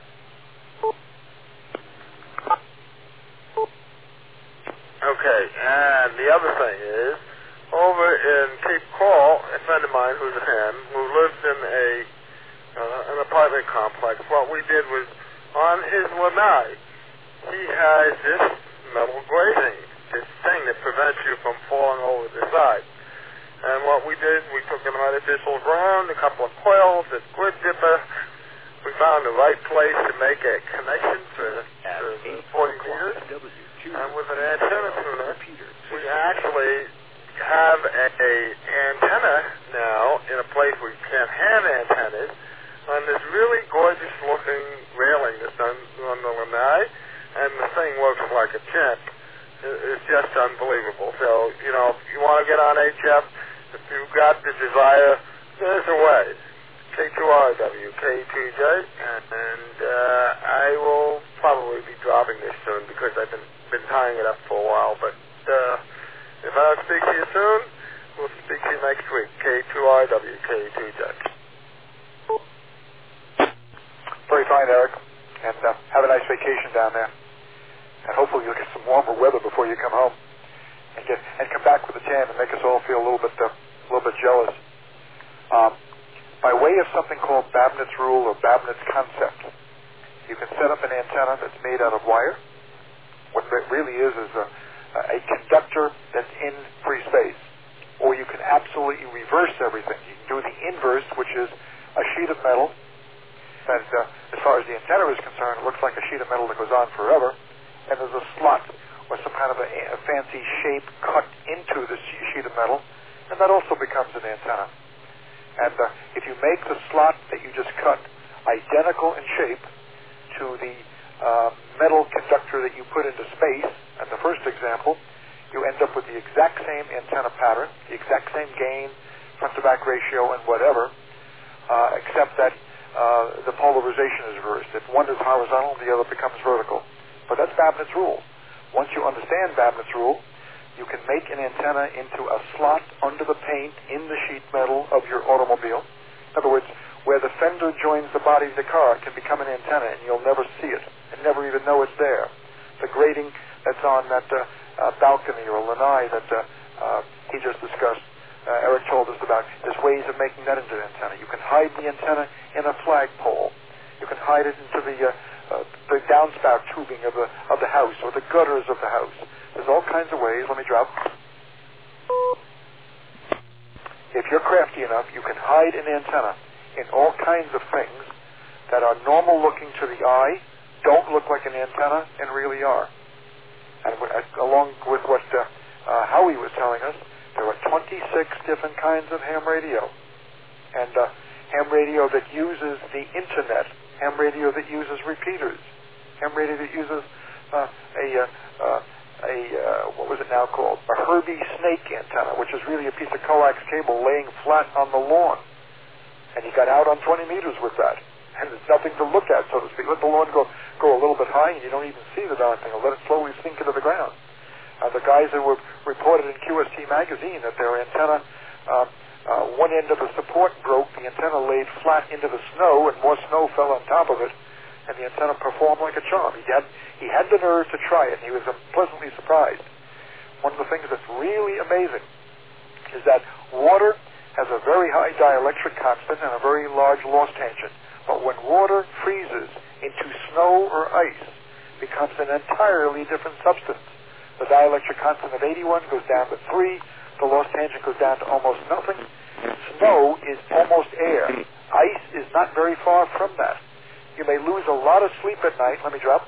Okay, and the other thing is, over in Cape Coral, a friend of mine who's a ham, who lives in an apartment complex, what we did was, on his lanai, he has this metal grating, this thing that prevents you from falling over the side. And what we did, we took an artificial ground, a couple of coils, a grid dipper. We found the right place to make a connection for 40 meters. And with an antenna tuner, we actually have a antenna now in a place where you can't have antennas on this really gorgeous looking railing that's on the lanai, and the thing works like a champ. It's just unbelievable. So, if you want to get on HF, if you've got the desire, there's a way. K2RW, KE2EJ, and I will probably be dropping this soon because I've been tying it up for a while, but if I don't speak to you soon, we'll speak to you next week. K2RW, KE2EJ. Very fine, Eric, and have a nice vacation down there. And hopefully you'll get some warmer weather before you come home, and come back with a tan and make us all feel a little bit jealous. By way of something called Babinet's rule or Babinet's concept, you can set up an antenna that's made out of wire. What it really is a conductor that's in free space. Or you can absolutely reverse everything. You can do the inverse, which is a sheet of metal. And as far as the antenna is concerned, it looks like a sheet of metal that goes on forever. And there's a slot or some kind of a fancy shape cut into the sheet of metal. And that also becomes an antenna. And if you make the slot that you just cut identical in shape to the metal conductor that you put into space, and the first example, you end up with the exact same antenna pattern, the exact same gain, front-to-back ratio, and whatever, except that the polarization is reversed. If one is horizontal, the other becomes vertical. But that's Babinet's rule. Once you understand Babinet's rule, you can make an antenna into a slot under the paint in the sheet metal of your automobile. In other words, where the fender joins the body of the car, it can become an antenna, and you'll never see it and never even know it's there. The grating that's on that balcony or lanai that he just discussed, Eric told us about. There's ways of making that into an antenna. You can hide the antenna in a flagpole. You can hide it into the downspout tubing of the house or the gutters of the house. There's all kinds of ways. Let me drop. If you're crafty enough, you can hide an antenna in all kinds of things that are normal looking to the eye, don't look like an antenna, and really are. And along with what Howie was telling us, there are 26 different kinds of ham radio. And ham radio that uses the internet, ham radio that uses repeaters, ham radio that uses what was it now called? A Herbie snake antenna, which is really a piece of coax cable laying flat on the lawn. And he got out on 20 meters with that. And there's nothing to look at, so to speak. Let the lawn go a little bit high, and you don't even see the darn thing. Or let it slowly sink into the ground. The guys that were reported in QST magazine that their antenna, one end of the support broke, the antenna laid flat into the snow, and more snow fell on top of it, and the antenna performed like a charm. He had the nerve to try it, and he was pleasantly surprised. One of the things that's really amazing is that water has a very high dielectric constant and a very large loss tangent. But when water freezes into snow or ice, it becomes an entirely different substance. The dielectric constant of 81 goes down to 3. The loss tangent goes down to almost nothing. Snow is almost air. Ice is not very far from that. You may lose a lot of sleep at night. Let me drop.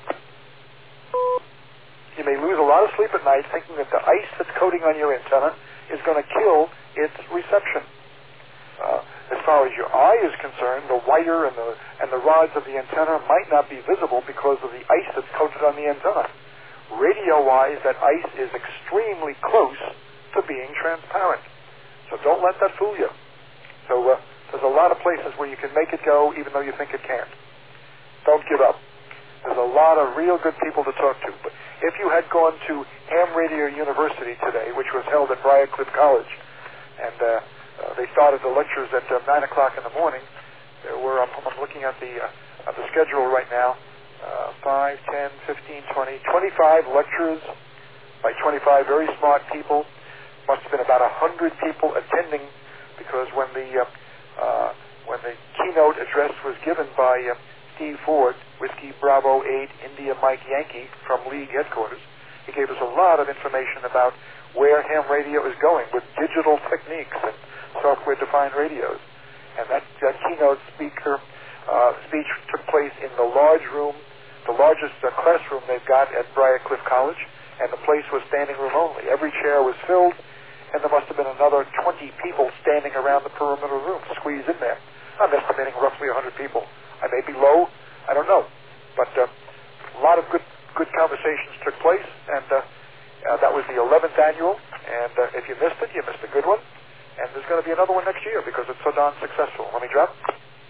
You may lose a lot of sleep at night thinking that the ice that's coating on your antenna is going to kill its reception. As far as your eye is concerned, the wire and the rods of the antenna might not be visible because of the ice that's coated on the antenna. Radio-wise, that ice is extremely close to being transparent. So don't let that fool you. So there's a lot of places where you can make it go even though you think it can't. Don't give up. There's a lot of real good people to talk to. But if you had gone to Ham Radio University today, which was held at Briarcliff College, and they started the lectures at 9 o'clock in the morning, there were, I'm looking at the schedule right now, 5, 10, 15, 20, 25 lectures by 25 very smart people. Must have been about 100 people attending, because when the keynote address was given by Steve Ford, Whiskey Bravo 8 India Mike Yankee from League headquarters, he gave us a lot of information about where ham radio is going with digital techniques and software-defined radios. And that keynote speech took place in the large room, the largest classroom they've got at Briarcliff College, and the place was standing room only. Every chair was filled, and there must have been another 20 people standing around the perimeter room, squeezed in there. I'm estimating roughly 100 people. I may be low, I don't know. But a lot of good conversations took place, and that was the 11th annual, and if you missed it, you missed a good one. And there's going to be another one next year because it's so darn successful. Let me drop.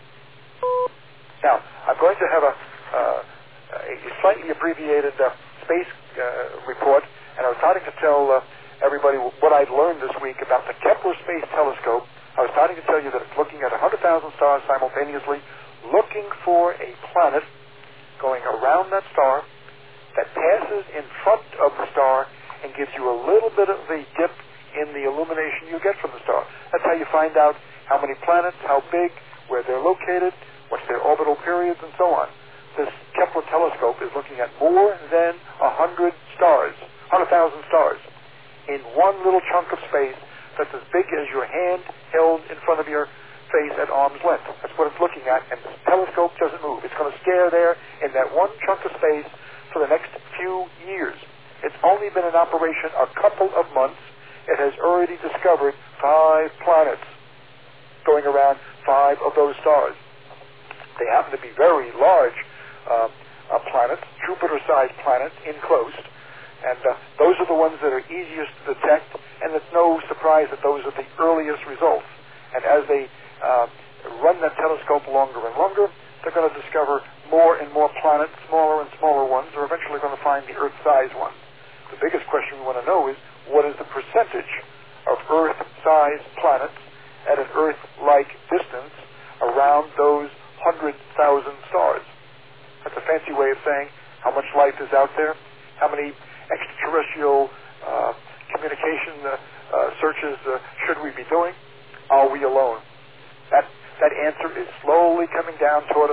Now, I'm going to have a slightly abbreviated space report, and I was starting to tell everybody what I'd learned this week about the Kepler Space Telescope. I was starting to tell you that it's looking at 100,000 stars simultaneously, looking for a planet going around that star that passes in front of the star and gives you a little bit of the dip in the illumination you get from the star. That's how you find out how many planets, how big, where they're located, what's their orbital periods, and so on. This Kepler telescope is looking at more than 100,000 stars in one little chunk of space that's as big as your hand held in front of your face at arm's length. That's what it's looking at, and the telescope doesn't move. It's going to stare there in that one chunk of space for the next few years. It's only been in operation a couple of months. It has already discovered 5 planets going around 5 of those stars. They happen to be very large planets, Jupiter-sized planets, enclosed, and those are the ones that are easiest to detect, and it's no surprise that those are the earliest results. And as they run that telescope longer and longer, they're going to discover more and more planets, smaller and smaller ones. They're eventually going to find the Earth-sized ones. The biggest question we want to know is, what is the percentage of Earth-sized planets at an Earth-like distance around those 100,000 stars? That's a fancy way of saying how much life is out there, how many extraterrestrial communication searches should we be doing? Are we alone? That answer is slowly coming down toward